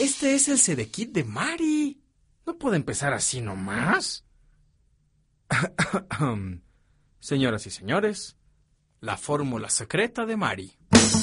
Este es el Sedekit de Mari. No puede empezar así nomás. Señoras y señores, la fórmula secreta de Mari.